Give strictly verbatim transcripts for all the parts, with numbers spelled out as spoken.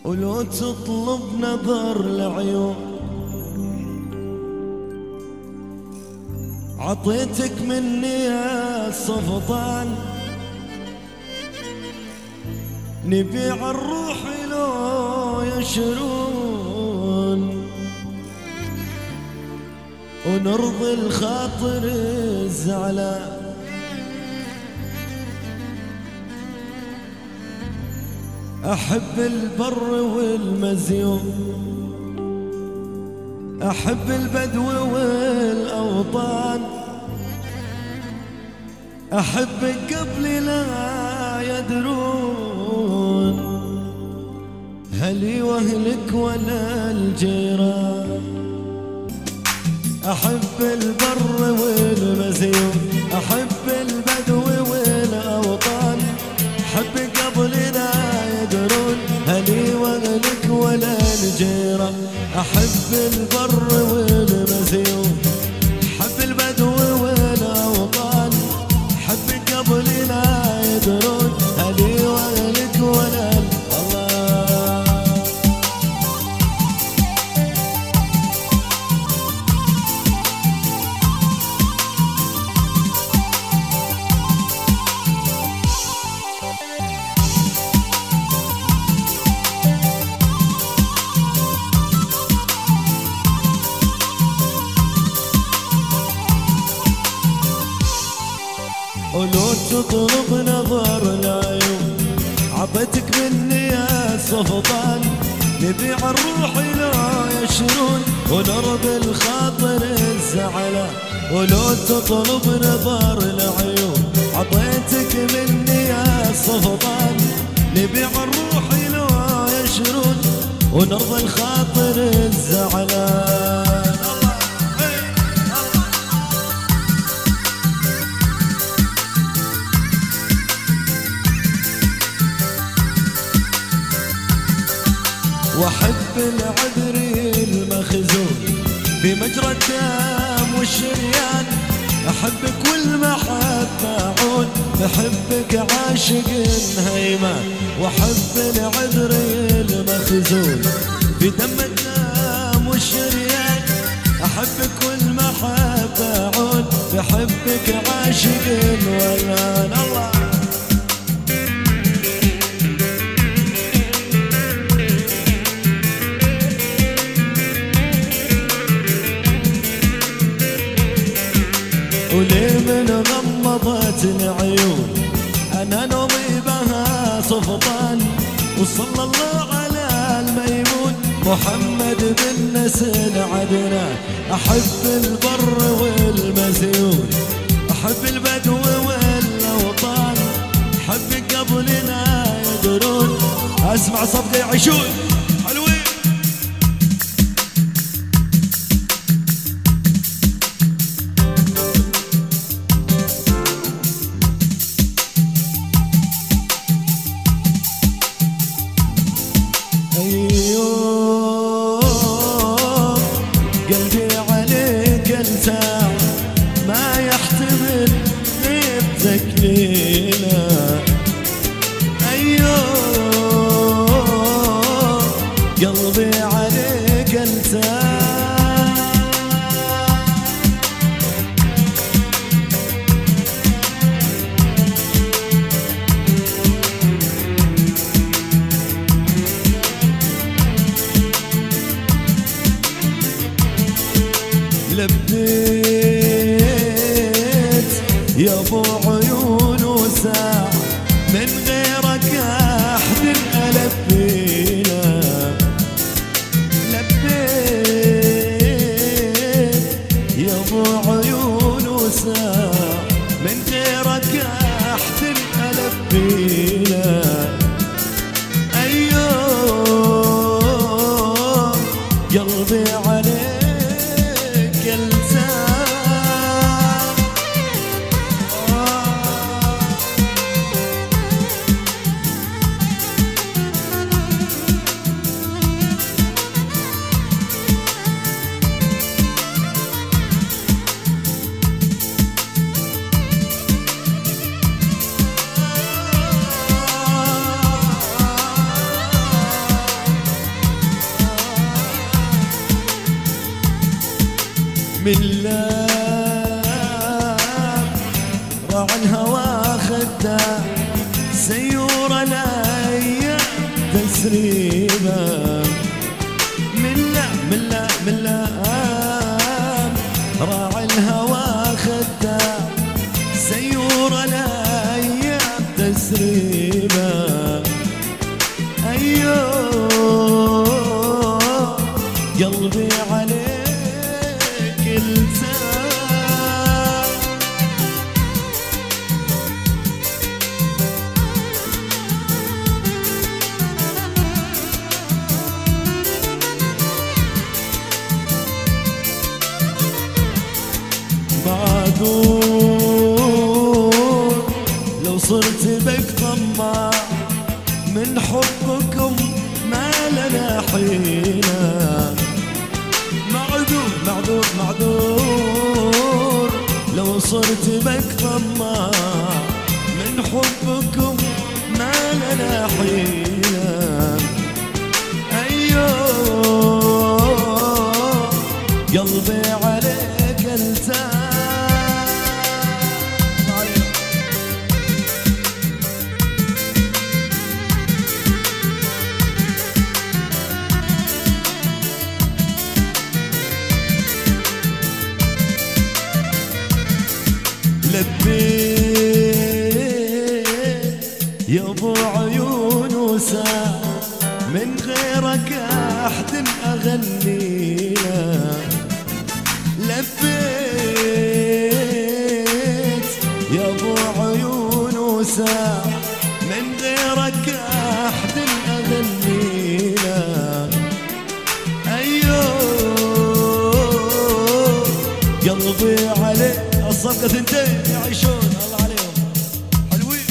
ولو تطلب نظر العيون عطيتك مني يا صفطان، نبيع الروح لو يشرون ونرضي الخاطر الزعلان. أحب البر والمزيون، أحب البدو والأوطان، أحبك قبل لا يدرون هلي وأهلك ولا الجيران. أحب البر والمزيون، أحب البدو والأوطان، أحبك قبل لا يدرون هلي وأهلك ولا الجيران. أحب البر والمزيون، أحب البدو والأوطان، أحبك قبل لا يدرون هلي وأهلك ولا الله. ولو تطلب نظر العيون عطيتك مني يا صفطان، نبيع الروح لا يشرون ونرضي الخاطر الزعلان. ولو تطلب نظر العيون عطيتك مني يا صفطان، نبيع الروح لا يشرون ونرضي الخاطر الزعلان. واحب العذري المخزون في مجرى الدم والشريان، احبك والمحبة عود بحبك عاشق هيمان. واحب العذري المخزون في دم الدم والشريان، احبك والمحبة عود بحبك عاشق ولان الله. ولي من غمضتني عيون أنا نومي بها صفطان، وصلى الله على الميمون محمد بن نسل عدنان. أحب البر والمزيون، أحب البدو والأوطان، أحبك قبل لا يدرون أسمع صفقة يعيشون حلوين. قلبي عليك انت ما يحتمل غيبتك لينا. ايوه قلبي عليك انت لبيت يا ابو عيون وساعة من غيرك احد البينا. لبيت يا ابو عيون وساعة من غيرك احد البينا. ايوه قلبي عليك من لام راعي الهوى خدام سيور الايام تسريبا من لام من لام من لام راعي الهوى خدام سيور الايام تسريبا ايوه قلبي عليك التام معذور لو صرت بك طماع من حبكم ما لنا حيلة معذور معذور معذور لو صرت بك طماع من حبكم ما لنا حيلة أيوه قلبي عليك التام لبيت يا ابو عيون وساع من غيرك احد اغني له لبيت يا ابو عيون وساع من غيرك احد اغني له ايوه قلبي عليك الصفقة ثنتين يعيشون الله عليهم حلوين.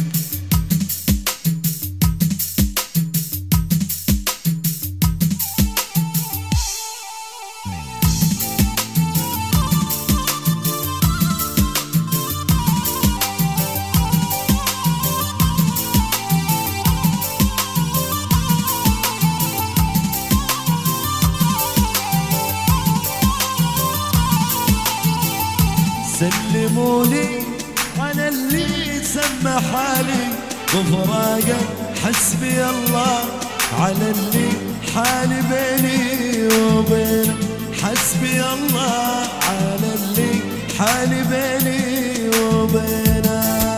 سلموني على اللي سمى حالي بفراقه حسبي الله على اللي حالي بيني وبينه حسبي الله على اللي حالي بيني وبينه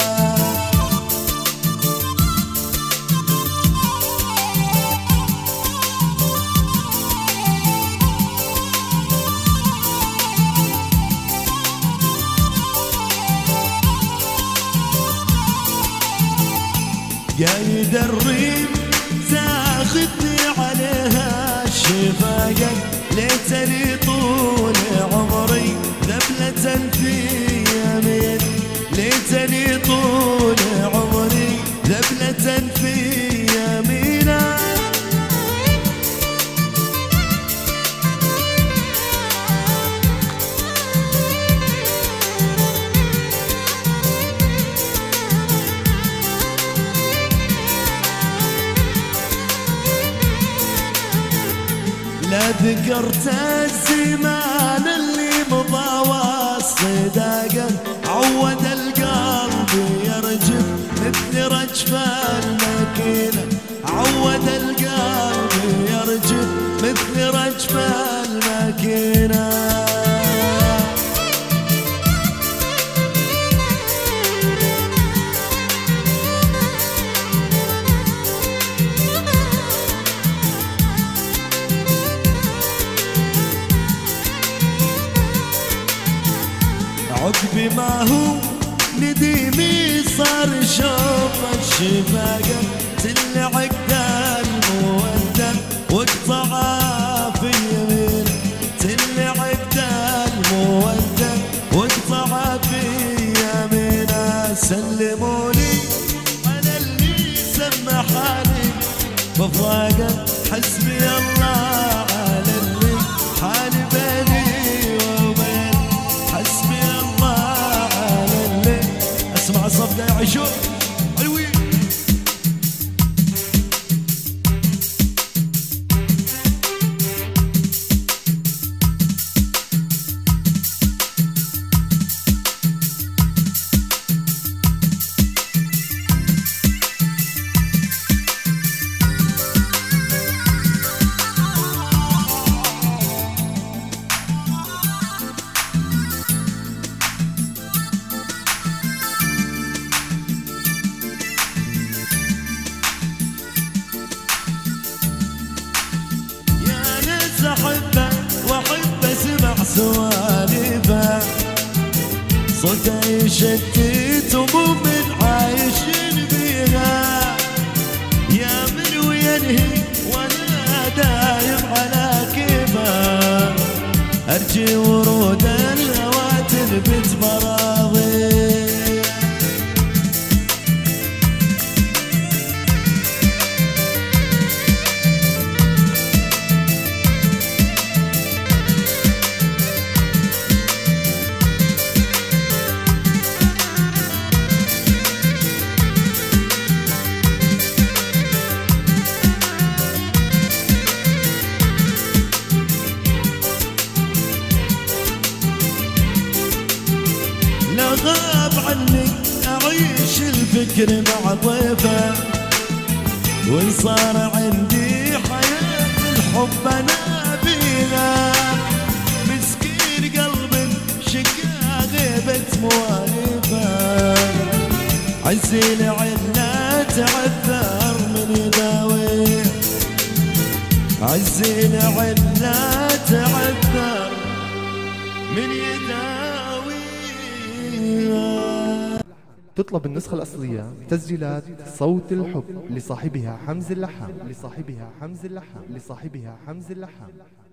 قايد الريم تاخذني عليها الشفاقة ليتني طول عمري ذبلة في يمين ليتني طول عمري ذبلة في يمينه لا ذكرت الزمان اللي مضى والصداقة عود القلب يرجف مثل رجف الماكينة عود القلب يرجف مثل رجف الماكينة عقبي ما هو نديمي صار شوف الشفاقة تلعق المودة واقطعها في يمينه تلعق المودة واقطعها في يمينه سلموني على اللي سمى حالي بفراقه حسبي الله على اللي حالي بيني وبين حسبي الله على اللي اسمع الصفقة يعيشون حلوين. سوالفه صوته يشتت ومؤمن عايشين بيها يا من وينهي وانا دايم على كيفه ارجي ورود الهوى تنبت مراضي لا غاب عنك أعيش الفكر مع ضيفه وإن صار عندي حياة الحب أنا بيها مسكين قلب شقا غيبة موالفه عزي لعنا تعذر من يداوي عزي لعنا تعذر من يداوي. تطلب النسخة الأصلية تسجيلات صوت الحب لصاحبها حمز اللحام لصاحبها حمز اللحام لصاحبها حمز اللحام